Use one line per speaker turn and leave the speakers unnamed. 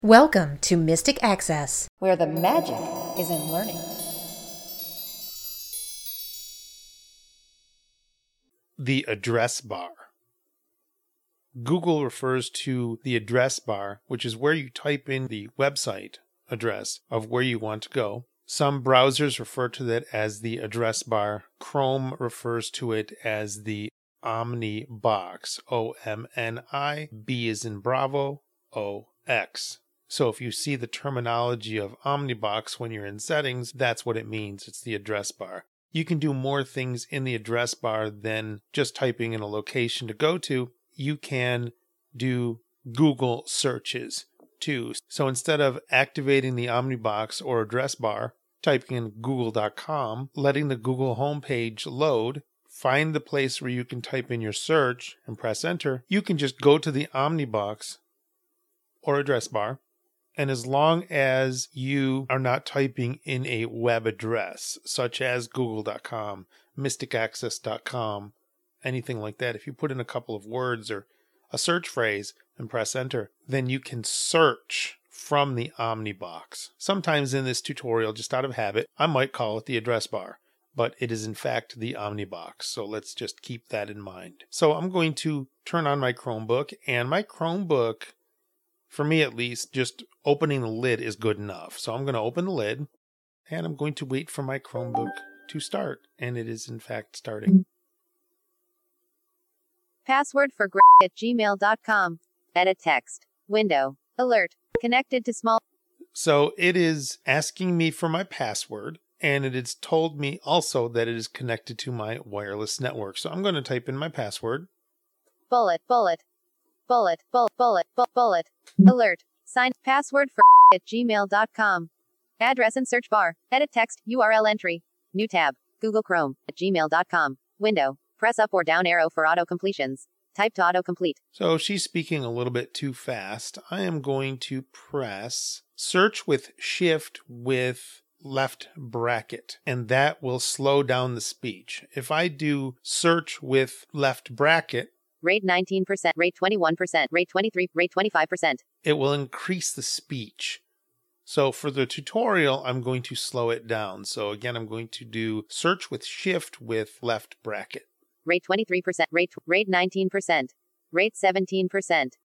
Welcome to Mystic Access,
where the magic is in learning.
The address bar. Google refers to the address bar, which is where you type in the website address of where you want to go. Some browsers refer to that as the address bar. Chrome refers to it as the Omni box. O-M-N-I, B as in Bravo, O-X. So if you see the terminology of Omnibox when you're in settings, that's what it means. It's the address bar. You can do more things in the address bar than just typing in a location to go to. You can do Google searches too. So instead of activating the Omnibox or address bar, typing in google.com, letting the Google homepage load, find the place where you can type in your search and press enter, you can just go to the Omnibox or address bar. And as long as you are not typing in a web address, such as google.com, mysticaccess.com, anything like that, if you put in a couple of words or a search phrase and press enter, then you can search from the Omnibox. Sometimes in this tutorial, just out of habit, I might call it the address bar, but it is in fact the Omnibox. So let's just keep that in mind. So I'm going to turn on my Chromebook, and my Chromebook, for me at least, just opening the lid is good enough. So I'm going to open the lid, and I'm going to wait for my Chromebook to start. And it is in fact starting.
Password for at gmail.com. Edit text. Window. Alert. Connected to small.
So it is asking me for my password, and it has told me also that it is connected to my wireless network. So I'm going to type in my password.
Bullet. Alert. Signed. Password for at gmail.com. Address and search bar. Edit text. URL entry. New tab. Google Chrome. At gmail.com. Window. Press up or down arrow for auto completions. Type to autocomplete.
So she's speaking a little bit too fast. I am going to press search with shift with left bracket, and that will slow down the speech. If I do search with left bracket,
rate 19%, rate 21%, rate 23%, rate 25%.
It will increase the speech. So for the tutorial, I'm going to slow it down. So again, I'm going to do search with shift with left bracket.
Rate 23%, rate 19%, rate 17%,